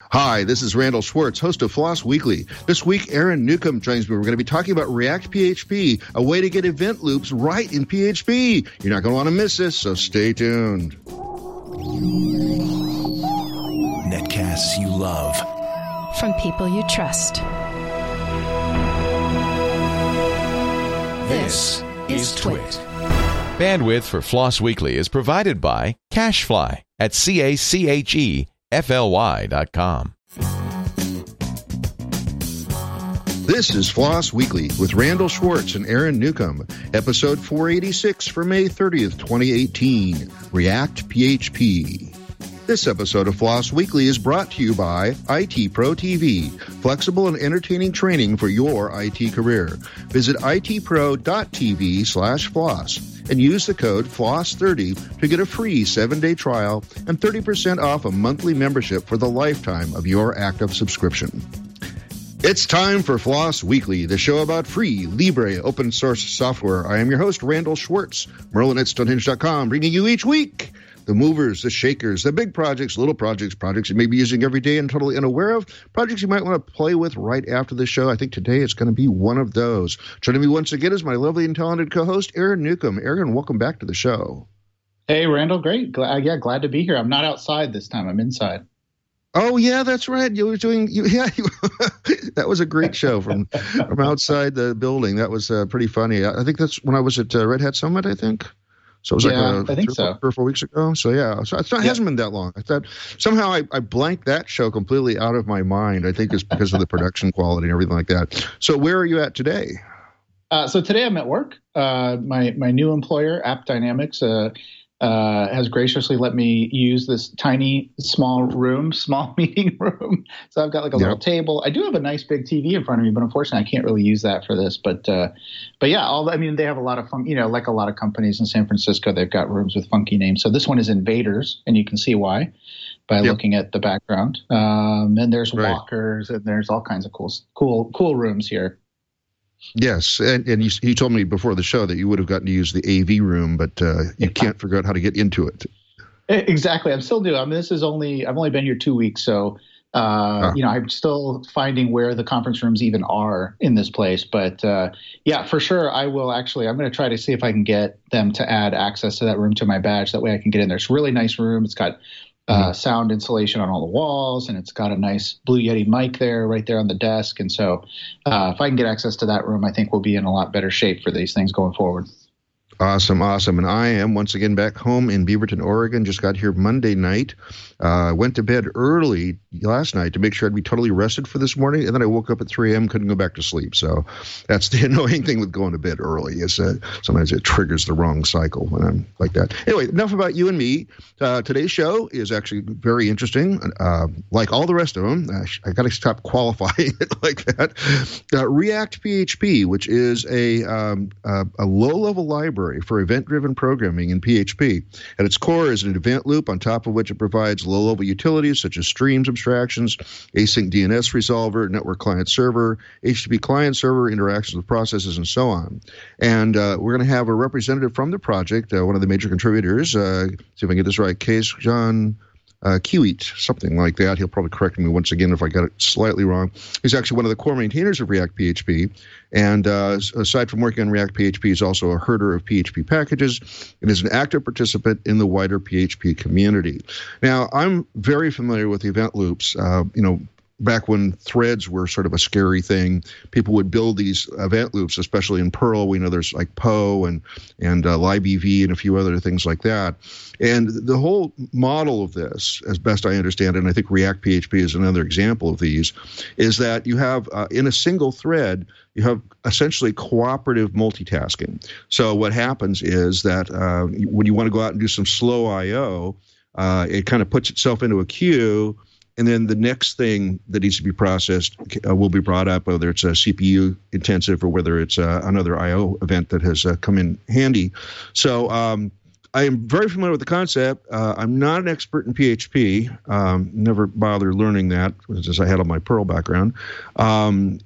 Hi, this is Randall Schwartz, host of Floss Weekly. This week, Aaron Newcomb joins me. We're going to be talking about React PHP, a way to get event loops right in PHP. You're not going to want to miss this, so stay tuned. Netcasts you love. From people you trust. This is Twit. Bandwidth for Floss Weekly is provided by CacheFly at CACHEFLY.com. This is Floss Weekly with Randall Schwartz and Aaron Newcomb, episode 486 for May 30th, 2018, React PHP. This episode of Floss Weekly is brought to you by IT Pro TV, flexible and entertaining training for your IT career. Visit itpro.tv/floss and use the code FLOSS30 to get a free 7-day trial and 30% off a monthly membership for the lifetime of your active subscription. It's time for Floss Weekly, the show about free, libre, open source software. I am your host, Randall Schwartz, Merlin at Stonehenge.com, bringing you each week the movers, the shakers, the big projects, little projects, projects you may be using every day and totally unaware of, projects you might want to play with right after the show. I think today it's going to be one of those. Joining me once again is my lovely and talented co-host, Aaron Newcomb. Aaron, welcome back to the show. Hey, Randall, great. Glad to be here. I'm not outside this time. I'm inside. Oh, yeah, that's right. You were doing, that was a great show from outside the building. That was pretty funny. I think that's when I was at Red Hat Summit, I think. So it was I think 3 or 4 weeks ago. So yeah, so it hasn't been that long. I thought somehow I blanked that show completely out of my mind. I think it's because of the production quality and everything like that. So where are you at today? So today I'm at work. My new employer, App Dynamics, has graciously let me use this tiny, small meeting room. So I've got like a little table. I do have a nice big TV in front of me, but unfortunately I can't really use that for this. But yeah, they have a lot of fun, like a lot of companies in San Francisco, they've got rooms with funky names. So this one is Invaders, and you can see why by looking at the background. And there's walkers, and there's all kinds of cool rooms here. Yes, and you told me before the show that you would have gotten to use the AV room, but you can't figure out how to get into it. Exactly, I'm still new. I mean, I've only been here 2 weeks, so I'm still finding where the conference rooms even are in this place. But yeah, for sure, I will actually. I'm going to try to see if I can get them to add access to that room to my badge. That way, I can get in there. It's a really nice room. It's got sound insulation on all the walls, and it's got a nice Blue Yeti mic right there on the desk. And so if I can get access to that room, I think we'll be in a lot better shape for these things going forward. Awesome. And I am once again back home in Beaverton, Oregon. Just got here Monday night. Went to bed early last night to make sure I'd be totally rested for this morning. And then I woke up at 3 a.m., couldn't go back to sleep. So that's the annoying thing with going to bed early is sometimes it triggers the wrong cycle when I'm like that. Anyway, enough about you and me. Today's show is actually very interesting. Like all the rest of them, I got to stop qualifying it like that. React PHP, which is a low-level library for event-driven programming in PHP. At its core is an event loop on top of which it provides low-level utilities such as streams abstractions, async DNS resolver, network client server, HTTP client server, interactions with processes, and so on. And we're going to have a representative from the project, one of the major contributors, see if I can get this right, Kees-Jan Kiewiet, something like that. He'll probably correct me once again if I got it slightly wrong. He's actually one of the core maintainers of React PHP. And aside from working on React PHP, he's also a herder of PHP packages and is an active participant in the wider PHP community. Now, I'm very familiar with event loops. Back when threads were sort of a scary thing, people would build these event loops, especially in Perl. We know there's like Poe and libv and a few other things like that. And the whole model of this, as best I understand it, and I think React PHP is another example of these, is that you have in a single thread, you have essentially cooperative multitasking. So what happens is that when you want to go out and do some slow I/O, it kind of puts itself into a queue. And then the next thing that needs to be processed will be brought up, whether it's a CPU intensive or whether it's another I/O event that has come in handy. So I am very familiar with the concept. I'm not an expert in PHP. Never bothered learning that since I had all my Perl background. I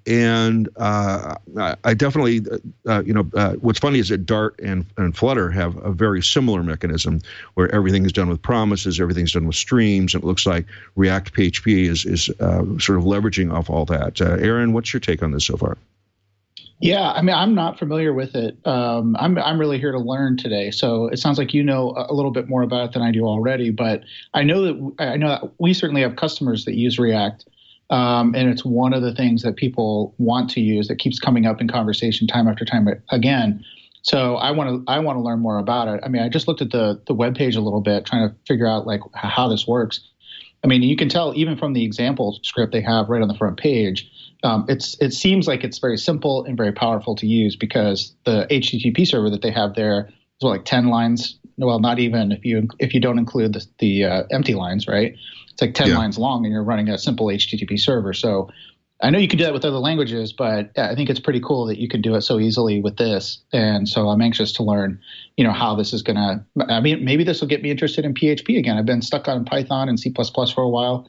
definitely, what's funny is that Dart and Flutter have a very similar mechanism where everything is done with promises, everything's done with streams, and it looks like React PHP is sort of leveraging off all that. Aaron, what's your take on this so far? Yeah, I mean, I'm not familiar with it. I'm really here to learn today. So it sounds like you know a little bit more about it than I do already. But I know that we certainly have customers that use React, and it's one of the things that people want to use that keeps coming up in conversation time after time again. So I want to learn more about it. I mean, I just looked at the web page a little bit, trying to figure out like how this works. I mean, you can tell even from the example script they have right on the front page. It seems like it's very simple and very powerful to use because the HTTP server that they have there is like 10 lines. Well, not even if you don't include the empty lines, right? It's like 10 lines long, and you're running a simple HTTP server. So I know you can do that with other languages, but I think it's pretty cool that you can do it so easily with this. And so I'm anxious to learn, how this is going to. I mean, maybe this will get me interested in PHP again. I've been stuck on Python and C++ for a while.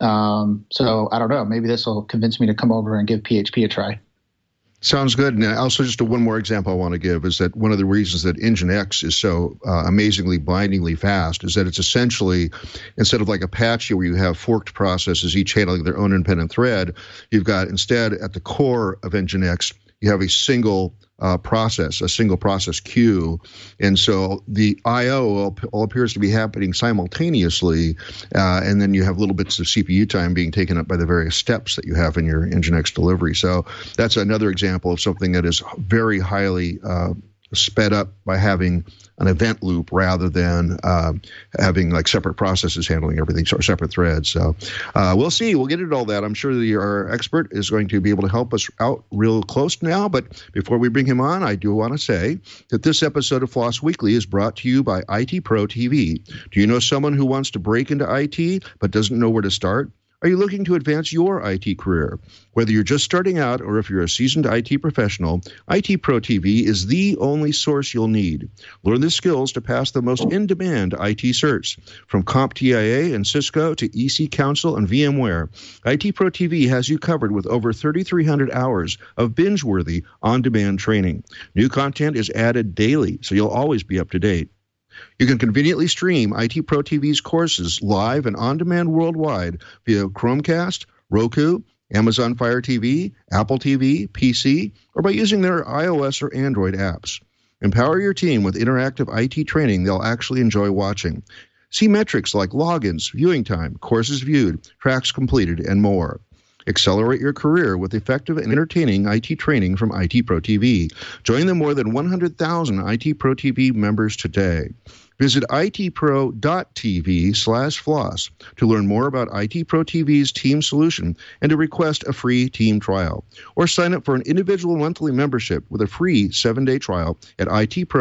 So I don't know. Maybe this will convince me to come over and give PHP a try. Sounds good. And also just one more example I want to give is that one of the reasons that Nginx is so amazingly blindingly fast is that it's essentially, instead of like Apache where you have forked processes each handling their own independent thread, you've got instead at the core of Nginx, you have a single process queue. And so the I/O all appears to be happening simultaneously, and then you have little bits of CPU time being taken up by the various steps that you have in your Nginx delivery. So that's another example of something that is very highly sped up by having an event loop rather than having like separate processes handling everything, or separate threads. So we'll see. We'll get into all that. I'm sure that our expert is going to be able to help us out real close now. But before we bring him on, I do want to say that this episode of Floss Weekly is brought to you by IT Pro TV. Do you know someone who wants to break into IT but doesn't know where to start? Are you looking to advance your IT career? Whether you're just starting out or if you're a seasoned IT professional, IT Pro TV is the only source you'll need. Learn the skills to pass the most in-demand IT certs. From CompTIA and Cisco to EC Council and VMware, IT Pro TV has you covered with over 3,300 hours of binge-worthy on-demand training. New content is added daily, so you'll always be up to date. You can conveniently stream IT Pro TV's courses live and on-demand worldwide via Chromecast, Roku, Amazon Fire TV, Apple TV, PC, or by using their iOS or Android apps. Empower your team with interactive IT training they'll actually enjoy watching. See metrics like logins, viewing time, courses viewed, tracks completed, and more. Accelerate your career with effective and entertaining IT training from IT Pro TV. Join the more than 100,000 IT Pro TV members today. Visit itpro.tv/floss to learn more about IT Pro TV's team solution and to request a free team trial. Or sign up for an individual monthly membership with a free 7-day trial at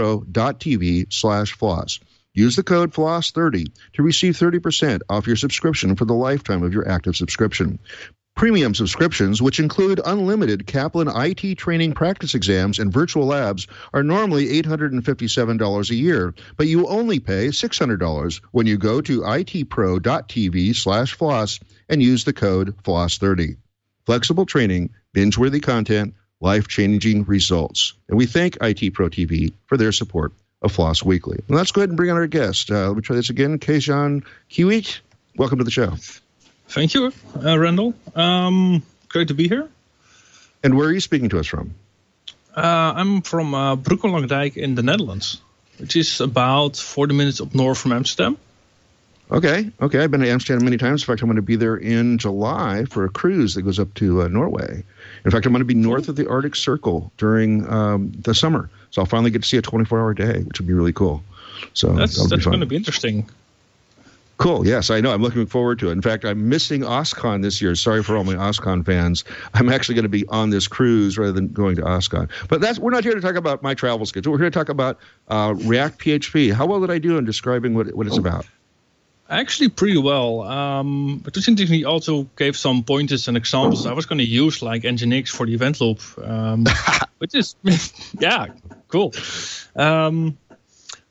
itpro.tv/floss. Use the code FLOSS30 to receive 30% off your subscription for the lifetime of your active subscription. Premium subscriptions, which include unlimited Kaplan IT training practice exams and virtual labs, are normally $857 a year, but you only pay $600 when you go to itpro.tv/floss and use the code FLOSS30. Flexible training, binge-worthy content, life-changing results. And we thank IT Pro TV for their support of Floss Weekly. And let's go ahead and bring on our guest. Let me try this again. Kejhan Kiewit, welcome to the show. Thank you, Randall. Great to be here. And where are you speaking to us from? I'm from Broek en Lankdijk in the Netherlands, which is about 40 minutes up north from Amsterdam. Okay. I've been to Amsterdam many times. In fact, I'm going to be there in July for a cruise that goes up to Norway. In fact, I'm going to be north of the Arctic Circle during the summer. So I'll finally get to see a 24-hour day, which would be really cool. So that's going to be interesting. Cool. Yes, I know. I'm looking forward to it. In fact, I'm missing OSCON this year. Sorry for all my OSCON fans. I'm actually going to be on this cruise rather than going to OSCON. But we're not here to talk about my travel schedule. We're here to talk about React PHP. How well did I do in describing what it's about? Actually, pretty well. But he also gave some pointers and examples. I was going to use like Nginx for the event loop, which is, yeah, cool.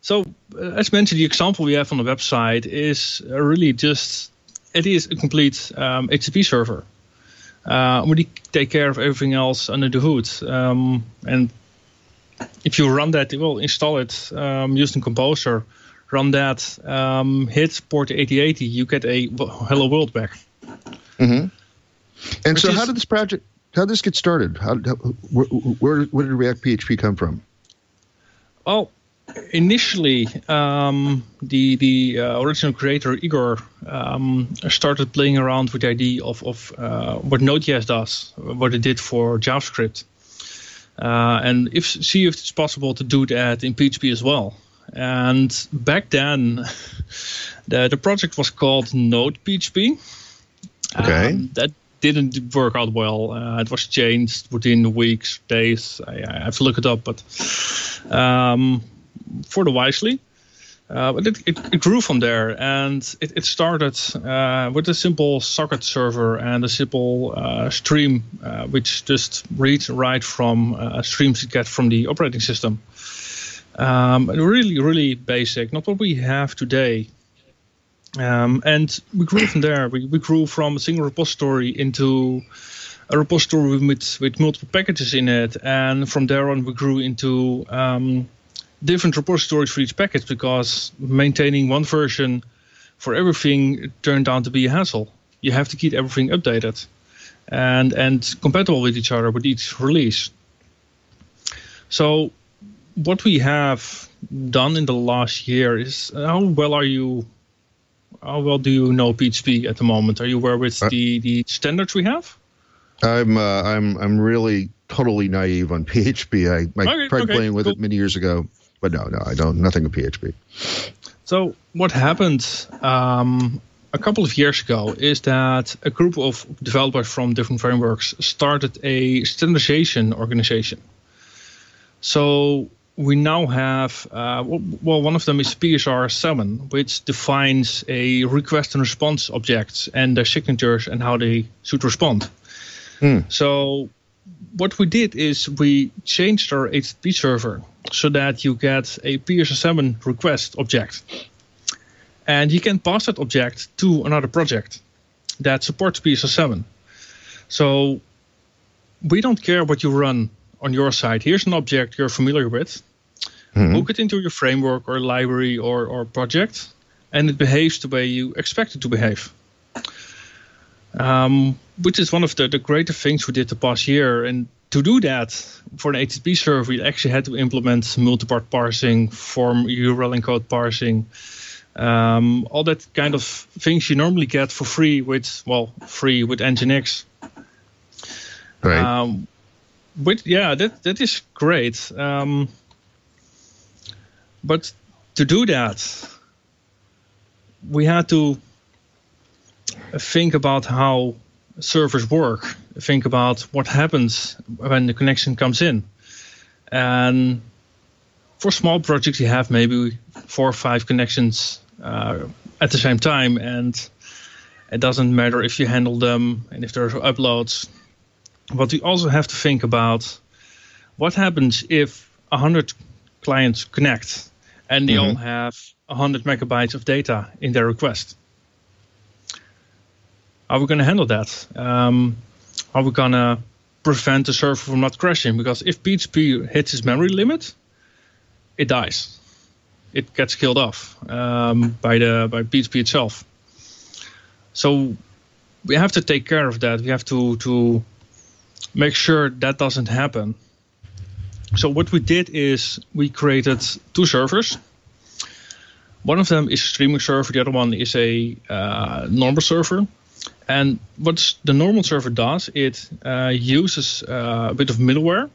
So, as mentioned, the example we have on the website is really just, it is a complete HTTP server. We take care of everything else under the hood. And if you run that, well, install it using Composer, run that, hit port 8080, you get a hello world back. Mm-hmm. And so how did this get started? Where did React PHP come from? Well, initially, the original creator, Igor, started playing around with the idea of what Node.js does, what it did for JavaScript. And see if it's possible to do that in PHP as well. And back then, the project was called Node PHP. Okay. That didn't work out well. It was changed within weeks, days. I have to look it up, but for the wisely. But it grew from there, and it started with a simple socket server and a simple stream, which just reads and writes from streams you get from the operating system. Really, really basic, not what we have today. And we grew from there. We grew from a single repository into a repository with multiple packages in it, and from there on we grew into different repositories for each package, because maintaining one version for everything turned out to be a hassle. You have to keep everything updated and compatible with each other with each release. So what we have done in the last year is how well do you know PHP at the moment? Are you aware with the standards we have? I'm really totally naive on PHP. I tried playing with it many years ago, but no, I don't. Nothing with PHP. So what happened a couple of years ago is that a group of developers from different frameworks started a standardization organization. So we now have, one of them is PSR7, which defines a request and response objects and their signatures and how they should respond. So what we did is we changed our HTTP server so that you get a PSR7 request object. And you can pass that object to another project that supports PSR7. So we don't care what you run on your side. Here's an object you're familiar with. Hook it into your framework or library or project, and it behaves the way you expect it to behave. Which is one of the greater things we did the past year. And to do that, for an HTTP server, we actually had to implement multi-part parsing, form URL encode parsing, all that kind of things you normally get for free with Nginx. Right. That is great. But to do that, we had to think about how servers work, think about what happens when the connection comes in. And for small projects, you have maybe 4 or 5 connections at the same time, and it doesn't matter if you handle them and if there are uploads. But we also have to think about what happens if 100 clients connect and they all have 100 megabytes of data in their request. How are we going to handle that? How are we going to prevent the server from not crashing? Because if PHP hits its memory limit, it dies. It gets killed off by PHP itself. So we have to take care of that. We have to make sure that doesn't happen. So what we did is we created 2 servers. One of them is a streaming server. The other one is a normal server. And what the normal server does, it uses a bit of middleware.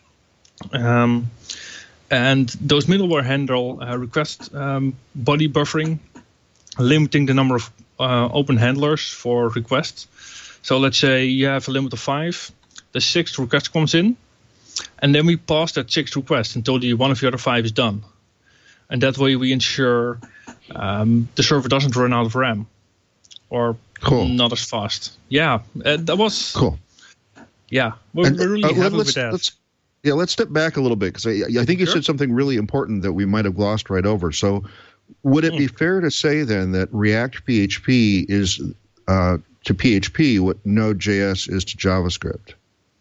And those middleware handle request body buffering, limiting the number of open handlers for requests. So let's say you have a limit of 5. The 6th request comes in. And then we pass that 6th request until one of the other 5 is done. And that way we ensure the server doesn't run out of RAM or not as fast. Yeah, that was cool. Yeah, we're really happy with that. Yeah, let's step back a little bit because I think you said something really important that we might have glossed right over. So would it be fair to say then that React PHP is to PHP what Node.js is to JavaScript?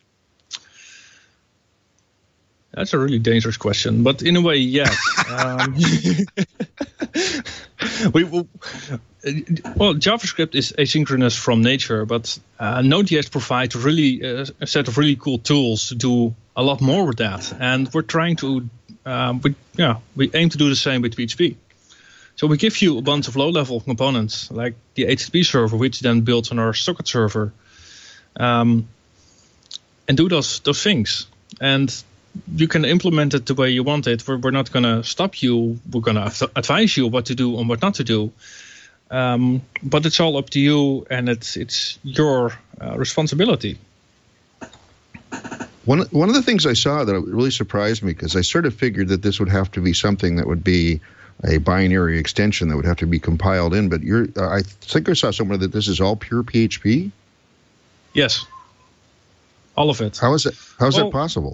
That's a really dangerous question, but in a way, yes. Well, JavaScript is asynchronous from nature, but Node.js provides really a set of really cool tools to do a lot more with that. And we're trying to, we aim to do the same with PHP. So we give you a bunch of low-level components, like the HTTP server, which then builds on our socket server, and do those things. And you can implement it the way you want it. We're not going to stop you. We're going to advise you what to do and what not to do. But it's all up to you, and it's your responsibility. One of the things I saw that really surprised me, because I sort of figured that this would have to be something that would be a binary extension that would have to be compiled in, but I think I saw somewhere that this is all pure PHP? Yes. All of it. How is that possible?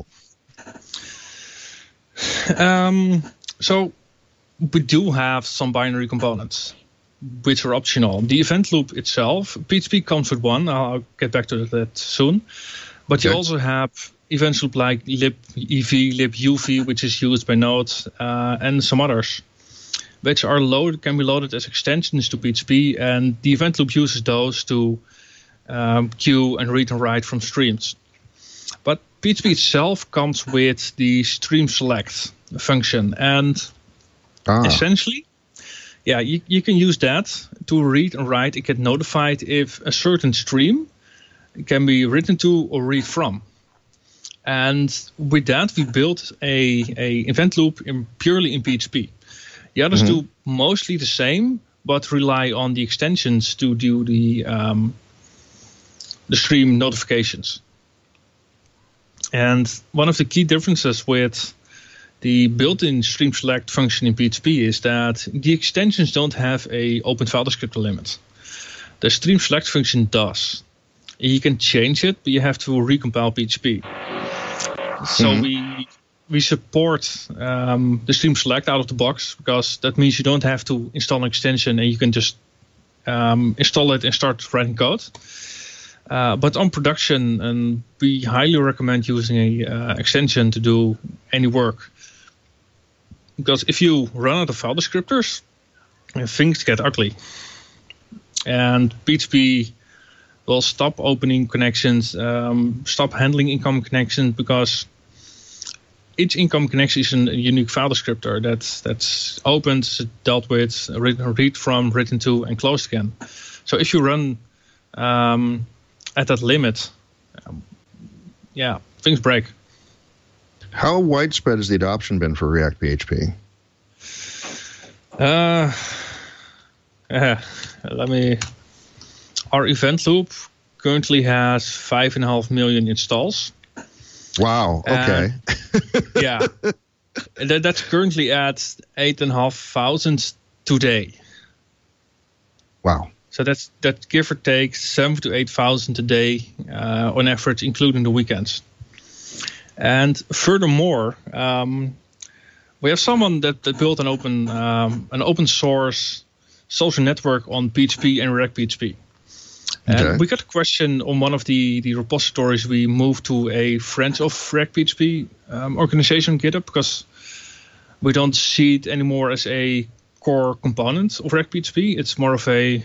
So we do have some binary components, which are optional. The event loop itself, PHP comes with one. I'll get back to that soon. But you also have event loop like libev, libuv, which is used by Node, and some others, which are can be loaded as extensions to PHP, and the event loop uses those to queue and read and write from streams. But PHP itself comes with the stream select function, and essentially, you can use that to read and write. It gets notified if a certain stream can be written to or read from. And with that, we built a event loop purely in PHP. The others do mostly the same, but rely on the extensions to do the stream notifications. And one of the key differences with the built-in stream select function in PHP is that the extensions don't have a open file descriptor limit. The stream select function does. You can change it, but you have to recompile PHP. So we support the stream select out of the box, because that means you don't have to install an extension and you can just install it and start writing code. But on production, we highly recommend using a extension to do any work. Because if you run out of file descriptors, things get ugly. And PHP will stop opening connections, stop handling incoming connections, because each incoming connection is a unique file descriptor that's opened, dealt with, read from, written to, and closed again. So if you run at that limit, things break. How widespread has the adoption been for React PHP? Our event loop currently has 5.5 million installs. Wow. Okay. That's currently at 8,500 today. Wow. So that give or take 7,000 to 8,000 a day on average, including the weekends. And furthermore, we have someone that built an open source social network on PHP and React PHP. And we got a question on one of the repositories. We moved to a Friends of React PHP organization GitHub, because we don't see it anymore as a core component of React PHP. It's more of a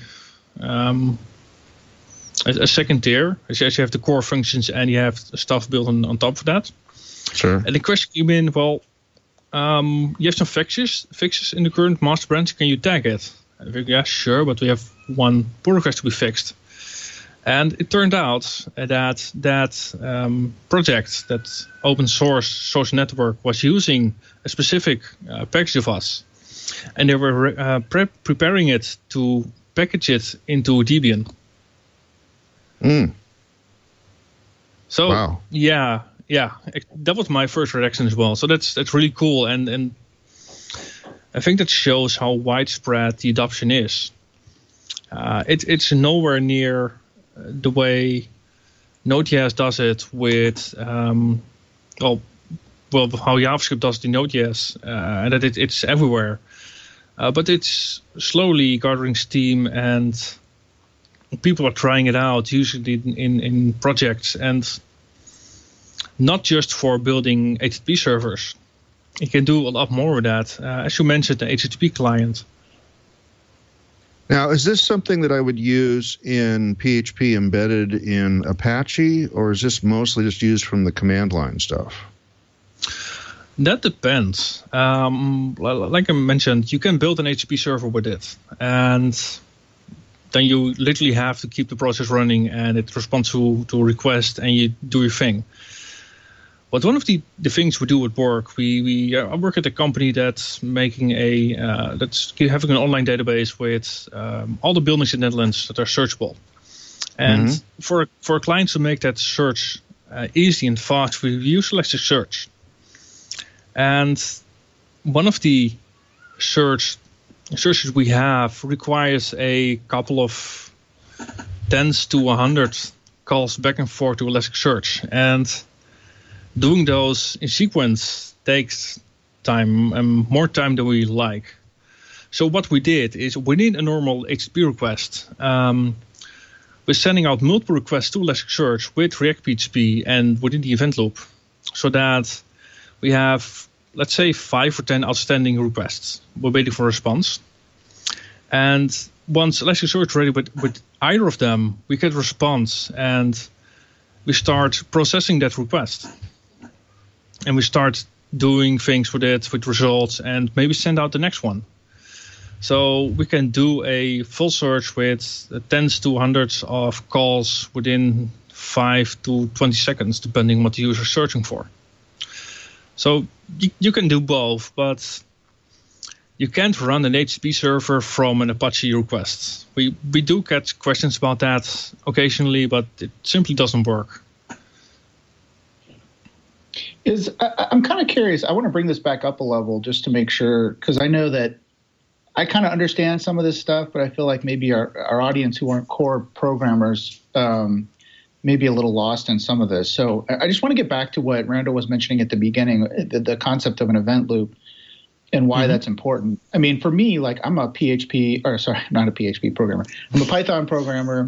second tier. You have the core functions and you have stuff built on top of that. Sure. And the question came in, you have some fixes in the current master branch. Can you tag it? I think, yeah, sure, but we have one pull request to be fixed. And it turned out that project, that open source social network, was using a specific package of us. And they were preparing it to package it into Debian. So, wow. Yeah, that was my first reaction as well. So that's really cool, and I think that shows how widespread the adoption is. It's nowhere near the way Node.js does it with how JavaScript does it in Node.js, and that it's everywhere. But it's slowly gathering steam, and people are trying it out, usually in projects, and not just for building HTTP servers. You can do a lot more with that. As you mentioned, the HTTP client. Now, is this something that I would use in PHP embedded in Apache, or is this mostly just used from the command line stuff? That depends. Like I mentioned, you can build an HTTP server with it, and then you literally have to keep the process running, and it responds to a request, and you do your thing. But one of the things we do at work, we work at a company that's making that's having an online database with all the buildings in the Netherlands that are searchable. And for a client to make that search easy and fast, we use Elasticsearch. And one of the searches we have requires a couple of tens to 100 calls back and forth to Elasticsearch. And doing those in sequence takes time, and more time than we like. So what we did is, within a normal HTTP request, we're sending out multiple requests to Elasticsearch with React PHP and within the event loop, so that we have, let's say, 5 or 10 outstanding requests. We're waiting for a response. And once Elasticsearch is ready with either of them, we get a response, and we start processing that request. And we start doing things with it, with results, and maybe send out the next one. So we can do a full search with tens to hundreds of calls within 5 to 20 seconds, depending on what the user is searching for. So you can do both, but you can't run an HTTP server from an Apache request. We do get questions about that occasionally, but it simply doesn't work. I'm kind of curious. I want to bring this back up a level just to make sure, because I know that I kind of understand some of this stuff, but I feel like maybe our audience who aren't core programmers may be a little lost in some of this. So I just want to get back to what Randall was mentioning at the beginning, the concept of an event loop and why that's important. I mean, for me, like, I'm a PHP, or sorry, not a PHP programmer. I'm a Python programmer.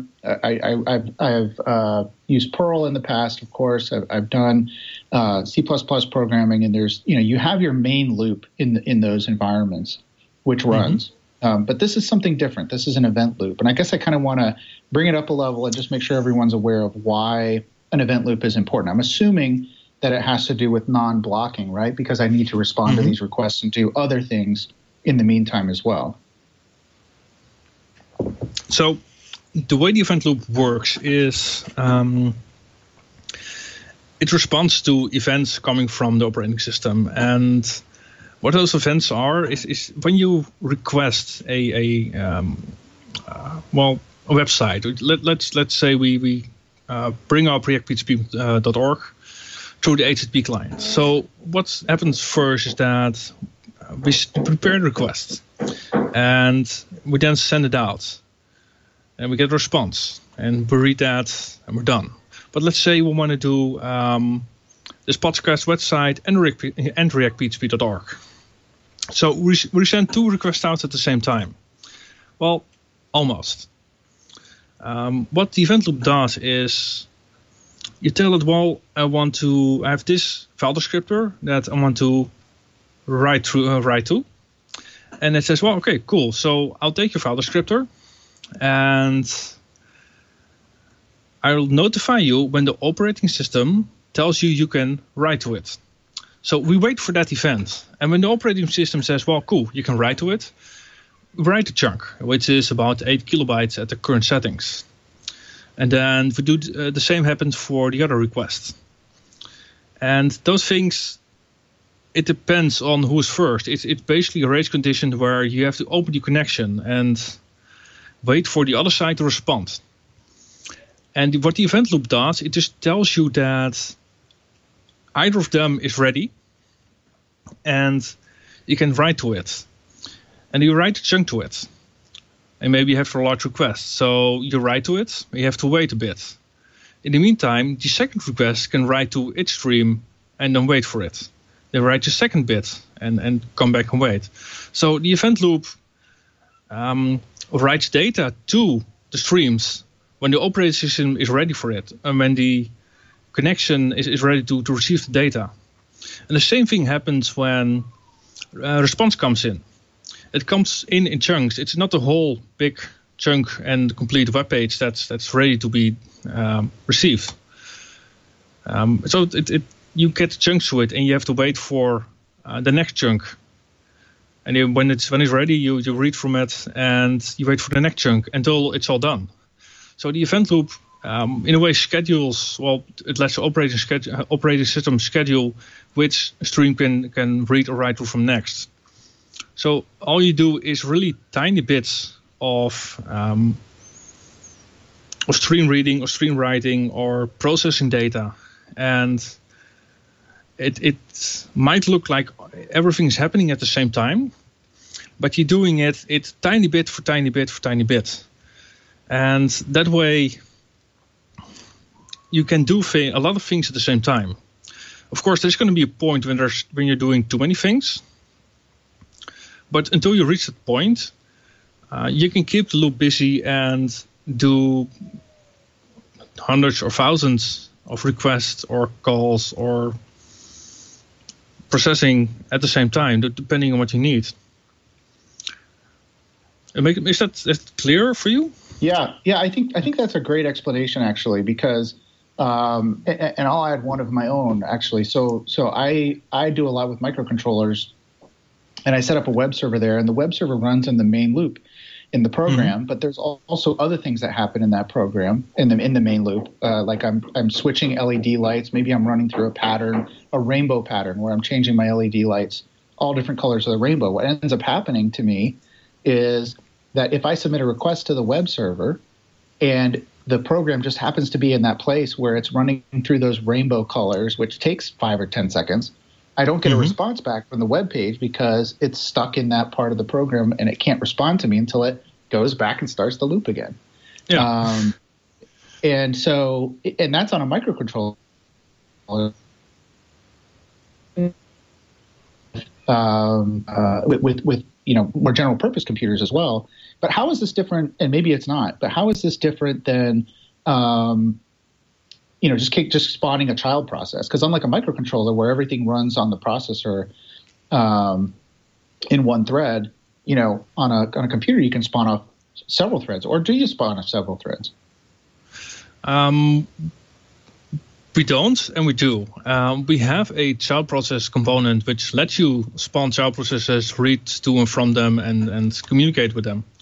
I've used Perl in the past, of course. I've done C++ programming, and there's, you have your main loop in those environments, which runs. But this is something different. This is an event loop. And I guess I kind of want to bring it up a level and just make sure everyone's aware of why an event loop is important. I'm assuming that it has to do with non-blocking, right? Because I need to respond to these requests and do other things in the meantime as well. So the way the event loop works is it responds to events coming from the operating system. And what those events are is when you request a website. Let's say we bring up reactphp.org through the HTTP client. So what happens first is that we prepare the request, and we then send it out, and we get a response, and we read that, and we're done. But let's say we want to do this podcast website and reactphp.org. So we send 2 requests out at the same time. Well, almost. What the event loop does is you tell it, well, I have this file descriptor that I want to write to. And it says, well, okay, cool. So I'll take your file descriptor, and I'll notify you when the operating system tells you can write to it. So we wait for that event. And when the operating system says, well, cool, you can write to it, we write a chunk, which is about 8 kilobytes at the current settings. And then we do the same happens for the other requests. And those things, it depends on who's first. It's basically a race condition where you have to open the connection and wait for the other side to respond. And what the event loop does, it just tells you that either of them is ready, and you can write to it. And you write a chunk to it. And maybe you have for a large request. So you write to it, you have to wait a bit. In the meantime, the second request can write to its stream and then wait for it. they write the second bit and come back and wait. So the event loop writes data to the streams when the operating system is ready for it, and when the connection is ready to receive the data. And the same thing happens when response comes in. It comes in chunks. It's not a whole big chunk and complete web page that's ready to be received. So you get chunks to it, and you have to wait for the next chunk. And then when it's ready, you read from it, and you wait for the next chunk until it's all done. So the event loop, in a way, schedules. Well, it lets the operating system schedule which stream can read or write to from next. So all you do is really tiny bits of stream reading or stream writing or processing data, and it might look like everything's happening at the same time, but you're doing it tiny bit for tiny bit for tiny bit, and that way you can do a lot of things at the same time. Of course, there's going to be a point when you're doing too many things, but until you reach that point, you can keep the loop busy and do hundreds or thousands of requests or calls or processing at the same time, depending on what you need. Is that clear for you? Yeah. I think that's a great explanation, actually, because and I'll add one of my own, actually. So I do a lot with microcontrollers, and I set up a web server there, and the web server runs in the main loop in the program, but there's also other things that happen in that program in the main loop. Like I'm switching LED lights. Maybe I'm running through a pattern, a rainbow pattern, where I'm changing my LED lights, all different colors of the rainbow. What ends up happening to me is that if I submit a request to the web server and the program just happens to be in that place where it's running through those rainbow colors, which takes 5 or 10 seconds, I don't get a response back from the web page because it's stuck in that part of the program and it can't respond to me until it goes back and starts the loop again. Yeah. And that's on a microcontroller. With more general purpose computers as well. But how is this different? And maybe it's not. But how is this different than just spawning a child process? Because unlike a microcontroller where everything runs on the processor in one thread, on a computer you can spawn off several threads. Or do you spawn off several threads? We don't, and we do. We have a child process component which lets you spawn child processes, read to and from them, and communicate with them.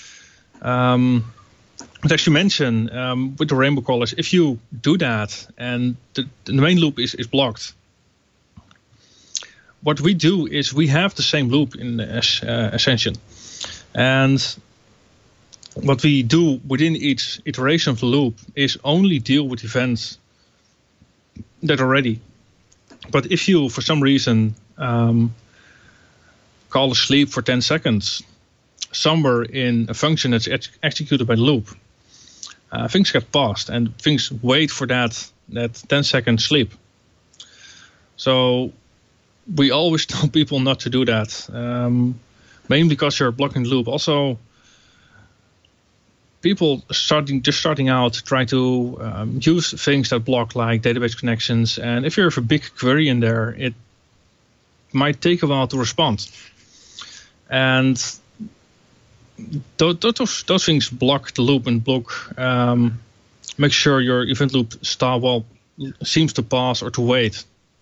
But as you mentioned, with the rainbow colors, if you do that and the main loop is blocked, what we do is we have the same loop in Ascension. And what we do within each iteration of the loop is only deal with events that are ready. But if you, for some reason, call a sleep for 10 seconds somewhere in a function that's executed by the loop, things get paused and things wait for that 10-second sleep. So we always tell people not to do that, mainly because you're blocking the loop. Also, people starting out try to use things that block, like database connections. And if you have a big query in there, it might take a while to respond. And those things block the loop and make sure your event loop seems to pause or to wait.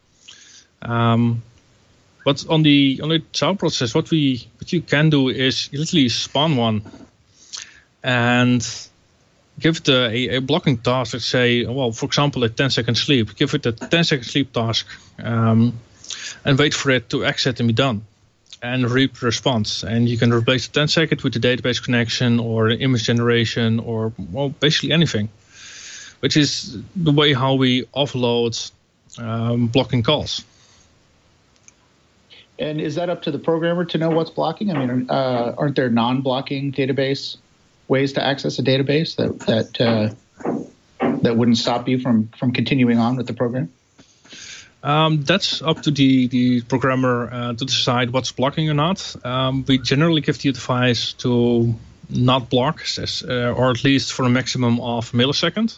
But on the child process, what you can do is you literally spawn one and give it a blocking task. Let's say, for example, a 10-second sleep. Give it a 10-second sleep task and wait for it to exit and be done, and reap the response. And you can replace the 10-second with the database connection or image generation or basically anything, which is the way how we offload blocking calls. And is that up to the programmer to know what's blocking? I mean, aren't there non-blocking database ways to access a database that wouldn't stop you from continuing on with the program? That's up to the programmer to decide what's blocking or not. We generally give the advice to not block, or at least for a maximum of a millisecond.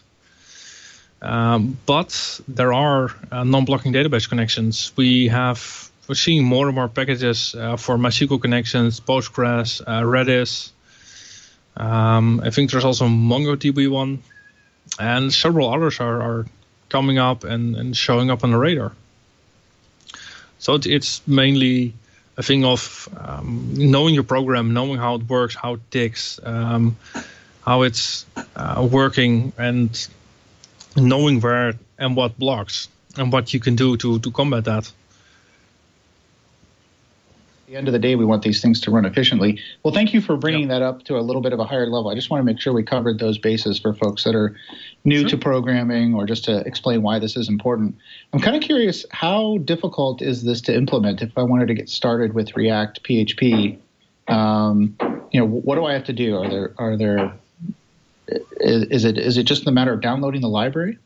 But there are non-blocking database connections. We're seeing more and more packages for MySQL connections, Postgres, Redis. I think there's also MongoDB one, and several others are coming up and showing up on the radar. So it's mainly a thing of knowing your program, knowing how it works, how it ticks, how it's working, and knowing where and what blocks and what you can do to combat that. At the end of the day, we want these things to run efficiently. Well, thank you for bringing that up to a little bit of a higher level. I just want to make sure we covered those bases for folks that are new to programming, or just to explain why this is important. I'm kind of curious, how difficult is this to implement if I wanted to get started with React PHP? What do I have to do? Is it just a matter of downloading the library?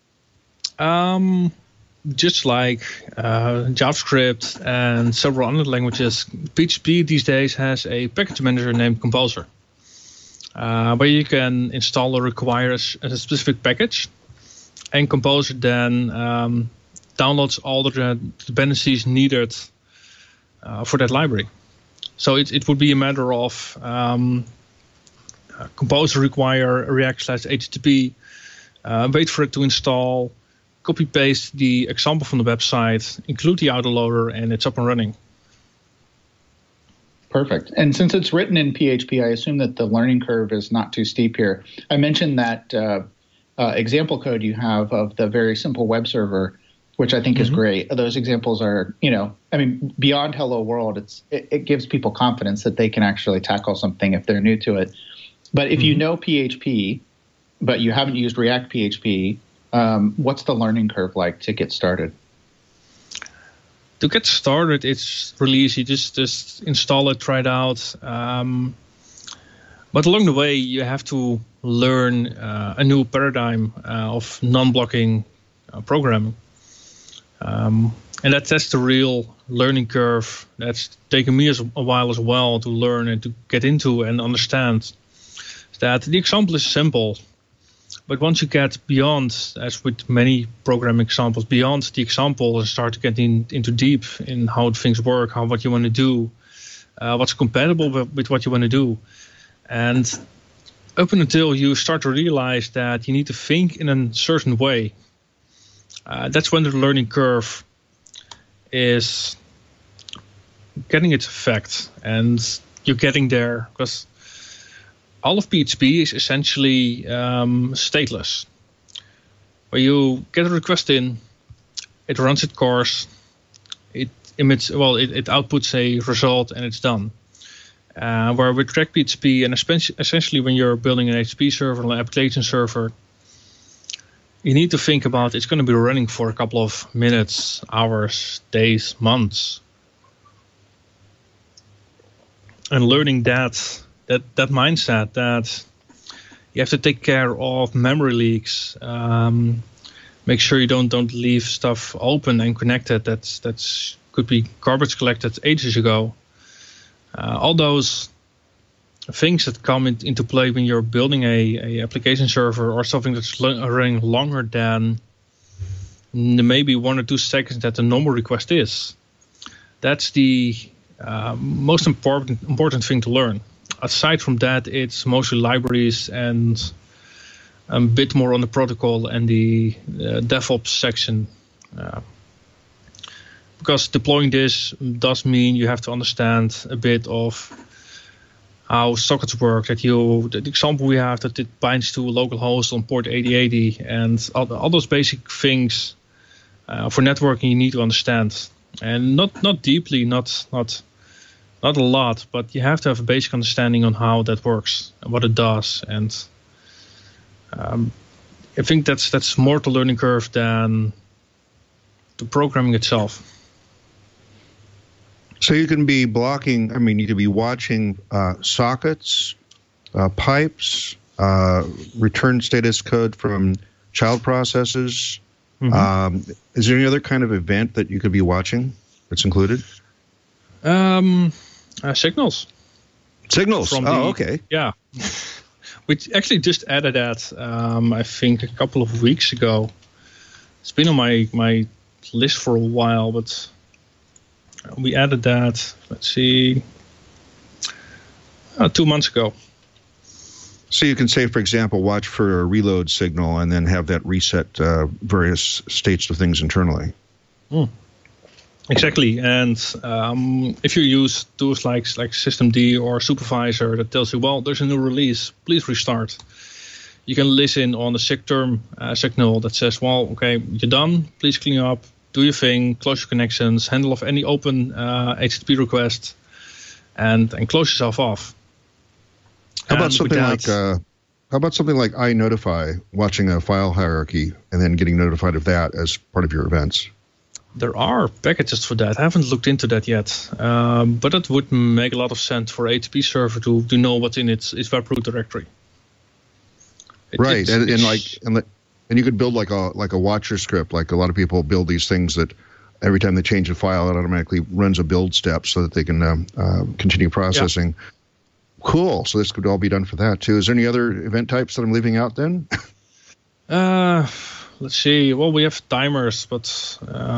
Just like JavaScript and several other languages, PHP these days has a package manager named Composer, where you can install or require a specific package, and Composer then downloads all the dependencies needed for that library. So it would be a matter of Composer require React/HTTP, wait for it to install, copy-paste the example from the website, include the autoloader, and it's up and running. Perfect. And since it's written in PHP, I assume that the learning curve is not too steep here. I mentioned that example code you have of the very simple web server, which I think is great. Those examples are, beyond Hello World, it gives people confidence that they can actually tackle something if they're new to it. But if you know PHP, but you haven't used React PHP, what's the learning curve like to get started? To get started, it's really easy. Just install it, try it out. But along the way, you have to learn a new paradigm of non-blocking programming. And that's the real learning curve. That's taken me a while as well to learn and to get into and understand that the example is simple. But once you get beyond, as with many programming examples, beyond the example and start to get into deep in how things work, what you want to do, what's compatible with what you want to do. And up until you start to realize that you need to think in a certain way, that's when the learning curve is getting its effect. And you're getting there because all of PHP is essentially stateless, where you get a request in, it runs its course, it outputs a result, and it's done. Where with React PHP, and essentially when you're building an HTTP server, an application server, you need to think about it's going to be running for a couple of minutes, hours, days, months. And learning that mindset that you have to take care of memory leaks, make sure you don't leave stuff open and connected that's could be garbage collected ages ago. All those things that come into play when you're building a application server or something that's running longer than maybe 1 or 2 seconds that the normal request is. That's the most important thing to learn. Aside from that, it's mostly libraries and a bit more on the protocol and the DevOps section. Because deploying this does mean you have to understand a bit of how sockets work. The example we have that it binds to a local host on port 8080, and all those basic things for networking you need to understand, and not deeply, not a lot, but you have to have a basic understanding on how that works and what it does. And I think that's more the learning curve than the programming itself. So you can be blocking, you need to be watching sockets, pipes, return status code from child processes, Mm-hmm. Is there any other kind of event that you could be watching that's included? Signals. Signals. Okay. Yeah. We actually just added that, I think, a couple of weeks ago. It's been on my list for a while, but we added that, let's see, 2 months ago. So you can say, for example, watch for a reload signal and then have that reset various states of things internally. Exactly. And if you use tools like systemd or supervisor that tells you, well, there's a new release, please restart. You can listen on the SIG-term signal that says, well, okay, you're done. Please clean up, do your thing, close your connections, handle off any open HTTP request, and close yourself off. How about something like iNotify, watching a file hierarchy and then getting notified of that as part of your events? There are packages for that. I haven't looked into that yet, but it would make a lot of sense for a HTTP server to know what's in its web root directory. And you could build like a watcher script. Like a lot of people build these things that every time they change a file, it automatically runs a build step so that they can continue processing. Yeah. Cool. So this could all be done for that too. Is there any other event types that I'm leaving out then? Let's see. Well, we have timers, but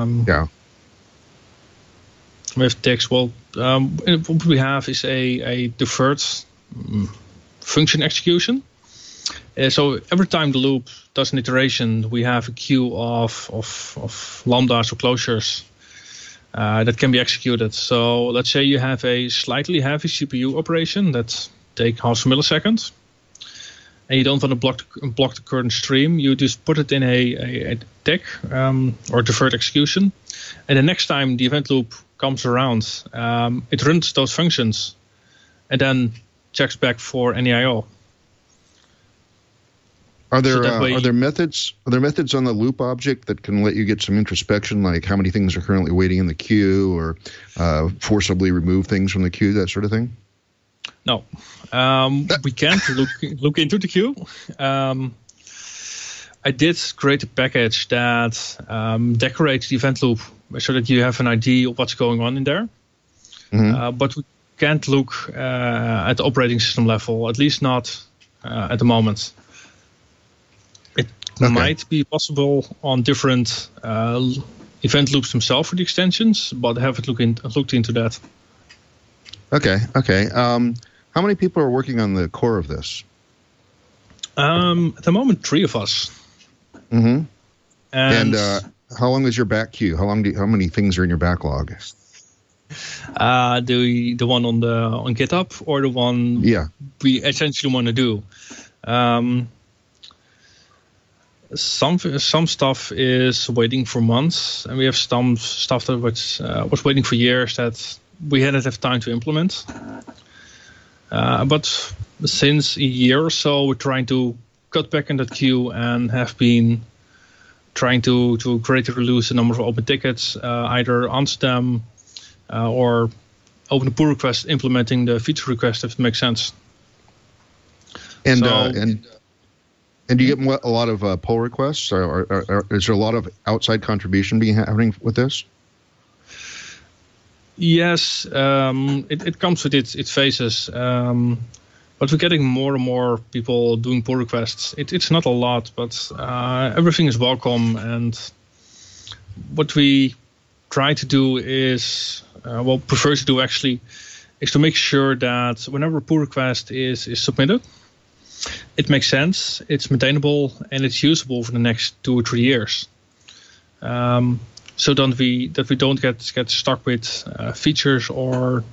we have ticks. Well, what we have is a deferred function execution. So every time the loop does an iteration, we have a queue of lambdas or closures that can be executed. So let's say you have a slightly heavy CPU operation that takes half a millisecond, and you don't want to block the current stream. You just put it in a tick or deferred execution, and the next time the event loop comes around, it runs those functions, and then checks back for any I/O. Are there methods on the loop object that can let you get some introspection, like how many things are currently waiting in the queue, or forcibly remove things from the queue, that sort of thing? No, we can't look into the queue. I did create a package that decorates the event loop so that you have an idea of what's going on in there. Mm-hmm. But we can't look at the operating system level, at least not at the moment. It might be possible on different event loops themselves for the extensions, but I haven't looked into that. Okay. How many people are working on the core of this? At the moment, 3 of us. Mm-hmm. And how long is your back queue? How many things are in your backlog? The one on GitHub, or the one we essentially want to do. Some stuff is waiting for months, and we have some stuff that was waiting for years that we hadn't have time to implement. But since a year or so, we're trying to cut back in that queue and have been trying to greatly reduce the number of open tickets, either answer them or open a pull request implementing the feature request if it makes sense. And do you get a lot of pull requests? Or is there a lot of outside contribution happening with this? Yes, it comes with its phases. But we're getting more and more people doing pull requests. It's not a lot, but everything is welcome. And what we try to do is, prefer to do actually, is to make sure that whenever a pull request is submitted, it makes sense, it's maintainable, and it's usable for the next 2 or 3 years. So that we don't get stuck with features or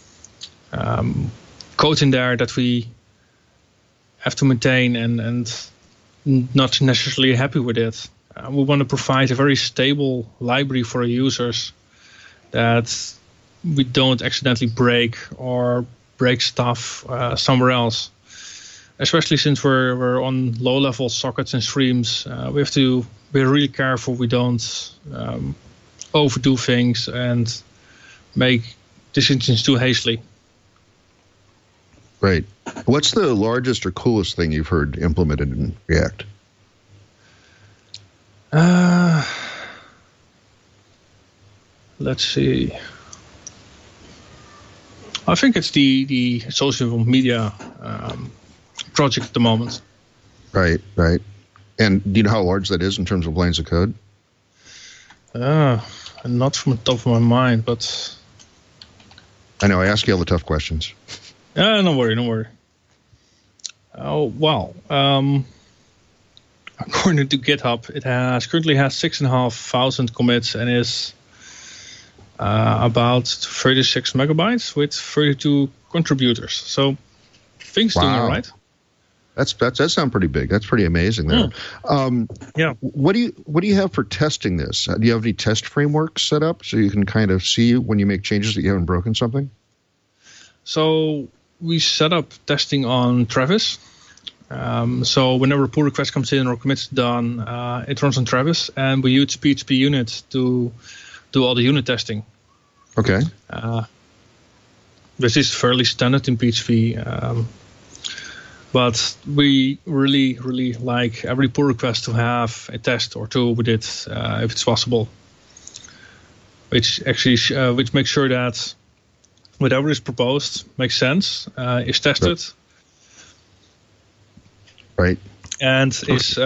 code in there that we have to maintain and not necessarily happy with it. We want to provide a very stable library for our users that we don't accidentally break stuff somewhere else. Especially since we're on low-level sockets and streams, we have to be really careful we don't overdo things and make decisions too hastily. Right. What's the largest or coolest thing you've heard implemented in React? I let's see. I think it's the social media project at the moment. Right. And do you know how large that is in terms of lines of code? Not from the top of my mind, but I know I ask you all the tough questions. Don't worry. Oh well. According to GitHub, it currently has 6,500 commits and is about 36 megabytes with 32 contributors. So things doing all right. That sounds pretty big. That's pretty amazing there. Yeah. What do you have for testing this? Do you have any test frameworks set up so you can kind of see when you make changes that you haven't broken something? So we set up testing on Travis. So whenever a pull request comes in or commit's done, it runs on Travis, and we use PHP unit to do all the unit testing. Okay. This is fairly standard in PHP, but we really, really like every pull request to have a test or two with it, if it's possible. Which makes sure that whatever is proposed makes sense, is tested. Right. And is,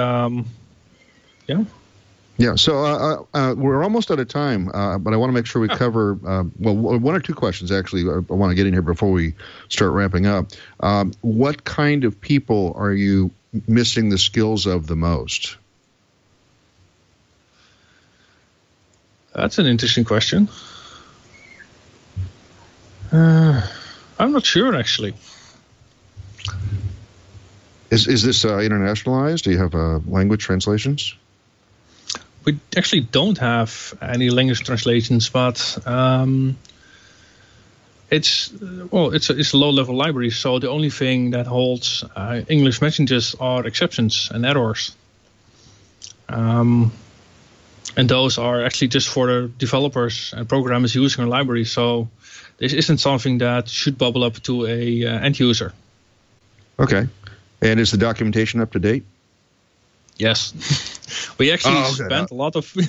Yeah, so we're almost out of time, but I want to make sure we cover, one or two questions, actually, I want to get in here before we start wrapping up. What kind of people are you missing the skills of the most? That's an interesting question. I'm not sure, actually. Is this internationalized? Do you have language translations? We actually don't have any language translations, but it's a low-level library. So the only thing that holds English messages are exceptions and errors, and those are actually just for the developers and programmers using our library. So this isn't something that should bubble up to a end user. Okay, and is the documentation up to date? Yes, we actually spent a lot of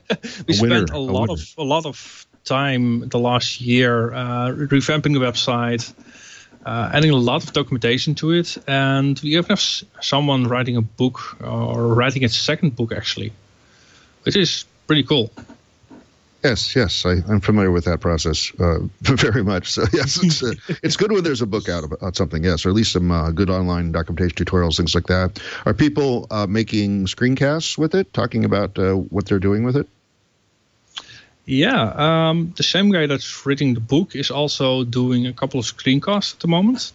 a lot of time the last year revamping the website, adding a lot of documentation to it, and we even have someone writing a book or writing a second book actually, which is pretty cool. Yes, I'm familiar with that process very much. So yes, it's good when there's a book out about something, yes, or at least some good online documentation tutorials, things like that. Are people making screencasts with it, talking about what they're doing with it? Yeah, the same guy that's writing the book is also doing a couple of screencasts at the moment.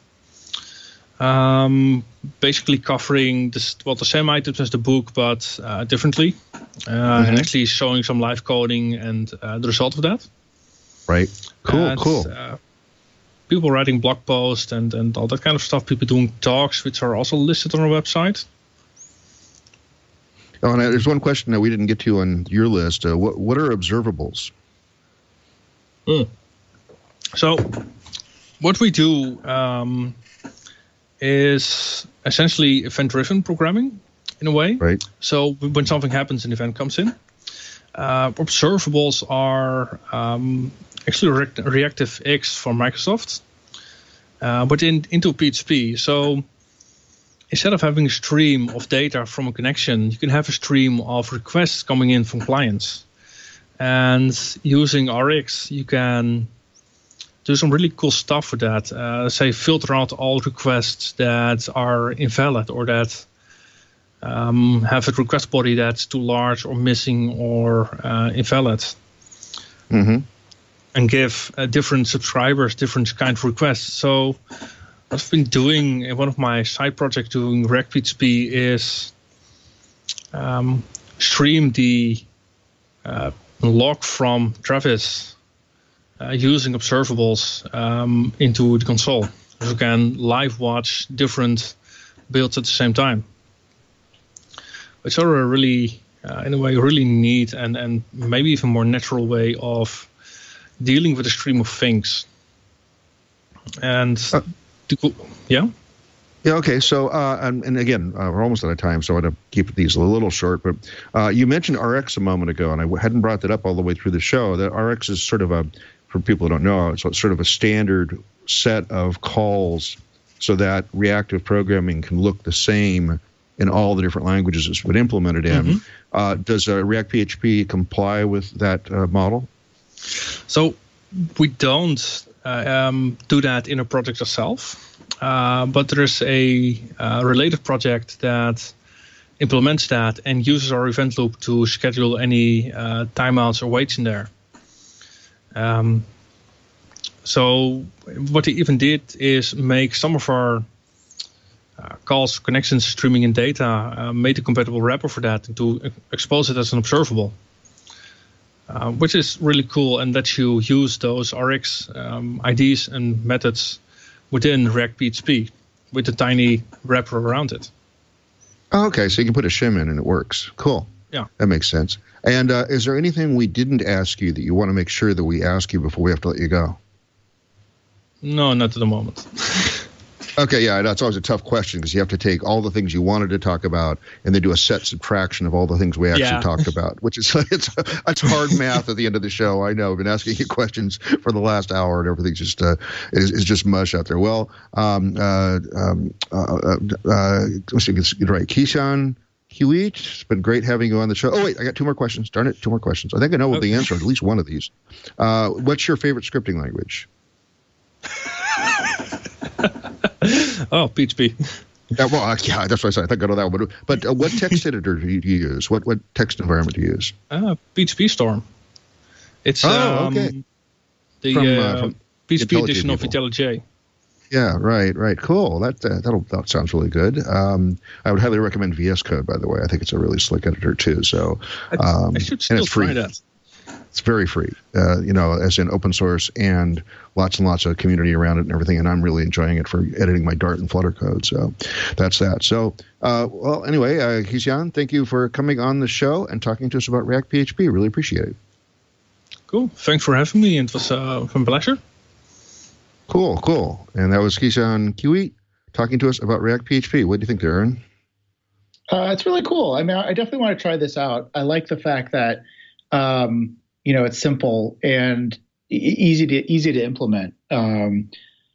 Basically covering the same items as the book, but differently, and actually showing some live coding and the result of that. Right. Cool. People writing blog posts and all that kind of stuff. People doing talks, which are also listed on our website. Oh, and there's one question that we didn't get to on your list. What are observables? So, what we do is essentially event-driven programming in a way. Right. So when something happens, an event comes in. Observables are actually ReactiveX from Microsoft, but into PHP. So instead of having a stream of data from a connection, you can have a stream of requests coming in from clients. And using RX, you can do some really cool stuff with that. Say filter out all requests that are invalid or that have a request body that's too large or missing or invalid. Mm-hmm. And give different subscribers different kind of requests. So what I've been doing in one of my side projects doing React PHP is stream the log from Travis using observables into the console. So you can live watch different builds at the same time. Which are a really, in a way, really neat and maybe even more natural way of dealing with a stream of things. And, yeah? Yeah, okay. So, and again, we're almost out of time, so I want to keep these a little short. But you mentioned RX a moment ago, and I hadn't brought that up all the way through the show. That RX is sort of for people who don't know, it's sort of a standard set of calls so that reactive programming can look the same in all the different languages it's been implemented in. Mm-hmm. Does React PHP comply with that model? So we don't do that in a project itself. But there's a related project that implements that and uses our event loop to schedule any timeouts or waits in there. So what they even did is make some of our calls, connections, streaming, and data, made a compatible wrapper for that and to expose it as an observable, which is really cool and lets you use those RX IDs and methods within React PHP with a tiny wrapper around it. Oh, okay, so you can put a shim in and it works. Cool. Yeah. That makes sense. And is there anything we didn't ask you that you want to make sure that we ask you before we have to let you go? No, not at the moment. Okay, yeah, that's always a tough question because you have to take all the things you wanted to talk about and then do a set subtraction of all the things we actually talked about, which is it's hard math at the end of the show. I know. I've been asking you questions for the last hour and everything's just is just mush out there. Well, let's see, get right. Kishan Hewitt, it's been great having you on the show. Oh, wait, I got two more questions. Darn it, two more questions. I think I know the answer to at least one of these. What's your favorite scripting language? Oh, PHP. Well, yeah, that's what I said. I think I know that one. But what text editor do you use? What text environment do you use? PHP Storm. It's okay. The from PHP edition of IntelliJ. Yeah, right. Cool. That sounds really good. I would highly recommend VS Code, by the way. I think it's a really slick editor too. So I should still try that. It's very free, as in open source and lots of community around it and everything. And I'm really enjoying it for editing my Dart and Flutter code. So that's that. So, well, anyway, Kishan, thank you for coming on the show and talking to us about React PHP. Really appreciate it. Cool. Thanks for having me. It was a pleasure. Cool. And that was Kishan Kiwi talking to us about React PHP. What do you think, Darren? It's really cool. I mean, I definitely want to try this out. I like the fact that it's simple and easy to implement. I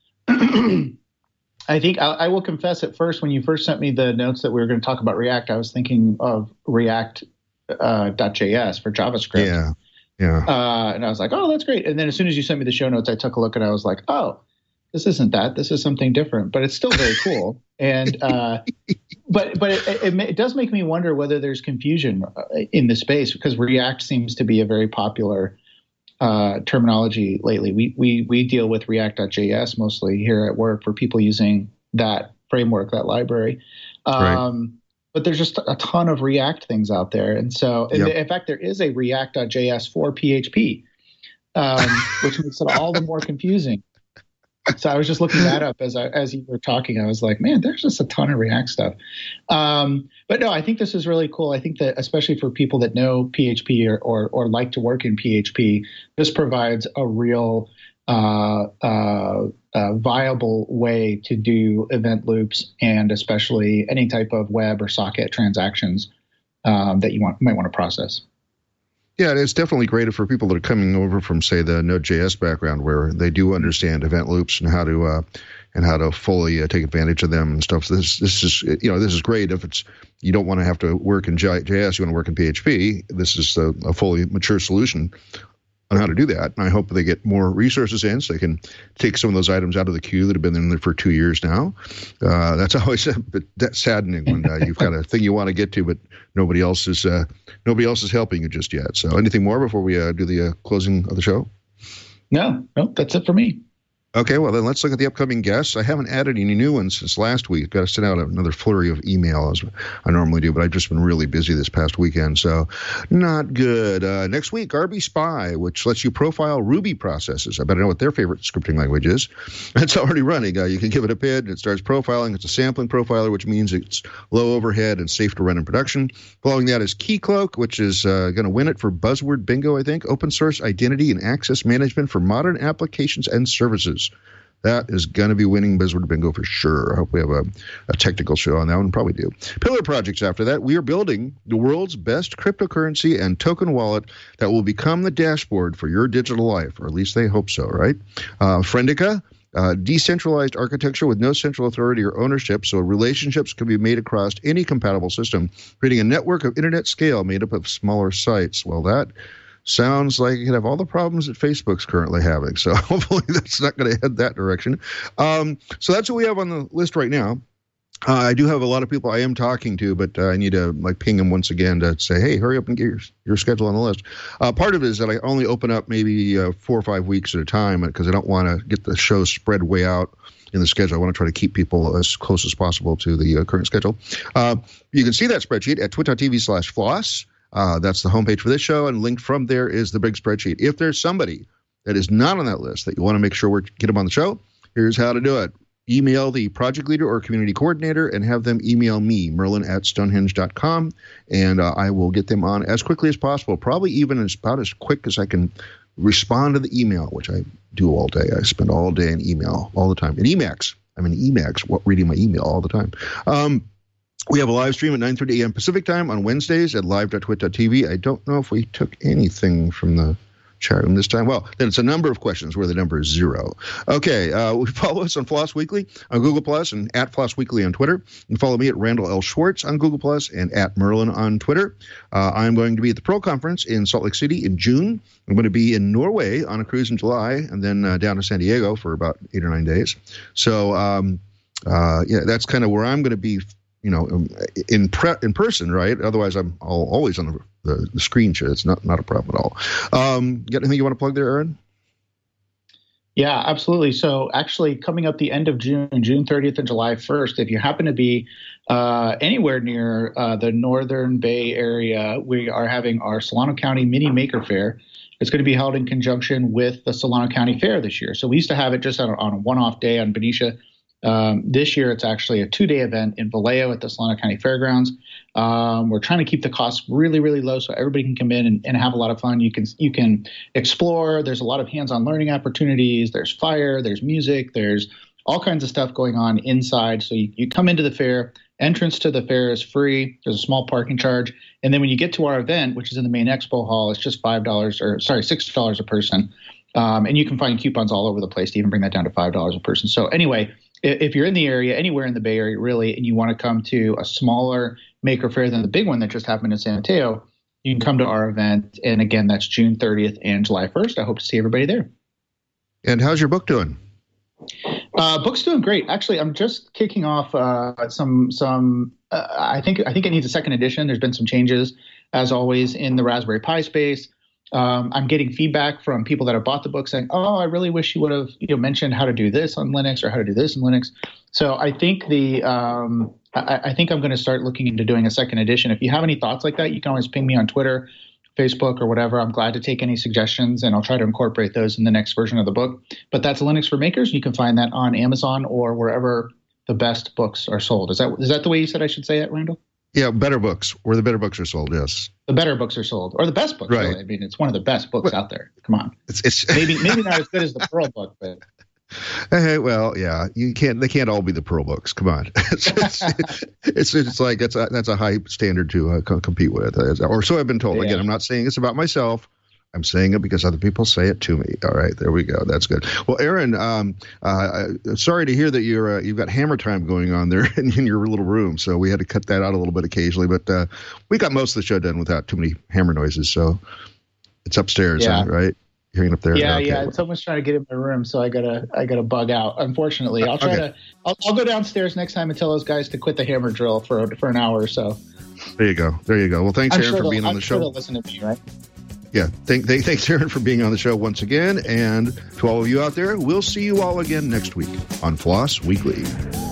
think I will confess at first, when you first sent me the notes that we were going to talk about React, I was thinking of React.js for JavaScript. Yeah. And I was like, oh, that's great. And then as soon as you sent me the show notes, I took a look and I was like, oh, this isn't that. This is something different, but it's still very cool. And but it does make me wonder whether there's confusion in the space, because React seems to be a very popular terminology lately. We deal with React.js mostly here at work for people using that framework, that library. Right. But there's just a ton of React things out there. And so, in fact, there is a React.js for PHP, which makes it all the more confusing. So I was just looking that up as you were talking. I was like, man, there's just a ton of React stuff. But no, I think this is really cool. I think that especially for people that know PHP or like to work in PHP, this provides a real viable way to do event loops and especially any type of web or socket transactions that you might want to process. Yeah, it's definitely great for people that are coming over from, say, the Node.js background, where they do understand event loops and how to fully take advantage of them and stuff. So this is great if you don't want to have to work in JS, you want to work in PHP. This is a fully mature solution on how to do that. And I hope they get more resources in so they can take some of those items out of the queue that have been in there for 2 years now. That's always a bit saddening when you've got a thing you want to get to, but nobody else is helping you just yet. So anything more before we do the closing of the show? No, that's it for me. Okay, well, then let's look at the upcoming guests. I haven't added any new ones since last week. Got to send out another flurry of email as I normally do, but I've just been really busy this past weekend, so not good. Next week, RB Spy, which lets you profile Ruby processes. I better know what their favorite scripting language is. It's already running. You can give it a PID. It starts profiling. It's a sampling profiler, which means it's low overhead and safe to run in production. Following that is Keycloak, which is going to win it for Buzzword Bingo, I think. Open source identity and access management for modern applications and services. That is going to be winning Buzzword Bingo for sure. I hope we have a technical show on that one. Probably do. Pillar projects after that. We are building the world's best cryptocurrency and token wallet that will become the dashboard for your digital life, or at least they hope so, right? Friendica, decentralized architecture with no central authority or ownership, so relationships can be made across any compatible system, creating a network of internet scale made up of smaller sites. Well, that sounds like it could have all the problems that Facebook's currently having. So hopefully that's not going to head that direction. So that's what we have on the list right now. I do have a lot of people I am talking to, but I need to ping them once again to say, hey, hurry up and get your schedule on the list. Part of it is that I only open up maybe 4 or 5 weeks at a time because I don't want to get the show spread way out in the schedule. I want to try to keep people as close as possible to the current schedule. You can see that spreadsheet at twit.tv/floss. That's the homepage for this show, and linked from there is the big spreadsheet. If there's somebody that is not on that list that you want to make sure we get them on the show, here's how to do it. Email the project leader or community coordinator and have them email me, merlin@stonehenge.com, and I will get them on as quickly as possible, probably even about as quick as I can respond to the email, which I do all day. I spend all day in email all the time. In Emacs. I'm in Emacs reading my email all the time. We have a live stream at 9:30 a.m. Pacific time on Wednesdays at live.twit.tv. I don't know if we took anything from the chat room this time. Well, then it's a number of questions where the number is 0. Okay, follow us on Floss Weekly on Google Plus and at Floss Weekly on Twitter. And follow me at Randall L. Schwartz on Google Plus and at Merlin on Twitter. I'm going to be at the Pro Conference in Salt Lake City in June. I'm going to be in Norway on a cruise in July, and then down to San Diego for about 8 or 9 days. So, yeah, that's kind of where I'm going to be, in person, right? Otherwise, I'm always on the screen share. It's not a problem at all. Got anything you want to plug there, Aaron? Yeah, absolutely. So actually coming up the end of June 30th and July 1st, if you happen to be anywhere near the Northern Bay area, we are having our Solano County Mini Maker Fair. It's going to be held in conjunction with the Solano County Fair this year. So we used to have it just on a one-off day on Benicia. This year, it's actually a 2-day event in Vallejo at the Solano County Fairgrounds. We're trying to keep the costs really, really low so everybody can come in and have a lot of fun. You can explore. There's a lot of hands-on learning opportunities. There's fire. There's music. There's all kinds of stuff going on inside. So you come into the fair. Entrance to the fair is free. There's a small parking charge. And then when you get to our event, which is in the main expo hall, it's just $6 a person. And you can find coupons all over the place to even bring that down to $5 a person. So anyway, if you're in the area, anywhere in the Bay Area, really, and you want to come to a smaller maker fair than the big one that just happened in San Mateo, you can come to our event. And again, that's June 30th and July 1st. I hope to see everybody there. And how's your book doing? Book's doing great. Actually, I'm just kicking off some. I think it needs a second edition. There's been some changes, as always, in the Raspberry Pi space. I'm getting feedback from people that have bought the book saying, "Oh, I really wish you would have mentioned how to do this on Linux or how to do this in Linux." So I think I think I'm going to start looking into doing a second edition. If you have any thoughts like that, you can always ping me on Twitter, Facebook, or whatever. I'm glad to take any suggestions, and I'll try to incorporate those in the next version of the book. But that's Linux for Makers. You can find that on Amazon or wherever the best books are sold. Is that the way you said I should say it, Randall? Yeah, better books. Where the better books are sold, yes. The better books are sold, or the best books. Right. Really. I mean, it's one of the best books out there. Come on. It's maybe not as good as the Pearl book, but. Hey, well, yeah, they can't all be the Pearl books. Come on, it's like that's a high standard to compete with, or so I've been told. Yeah. Again, I'm not saying it's about myself. I'm saying it because other people say it to me. All right, there we go. That's good. Well, Aaron, sorry to hear that you've got hammer time going on there in your little room. So we had to cut that out a little bit occasionally, but we got most of the show done without too many hammer noises. So it's upstairs, right? Hearing up there. Yeah, okay. Yeah. Someone's trying to get in my room, so I gotta bug out. Unfortunately, I'll try I'll go downstairs next time and tell those guys to quit the hammer drill for an hour or so. There you go. Well, thanks, Aaron, for being on the show. I'm sure they'll listen to me, right? Yeah. Thanks, Aaron, for being on the show once again. And to all of you out there, we'll see you all again next week on Floss Weekly.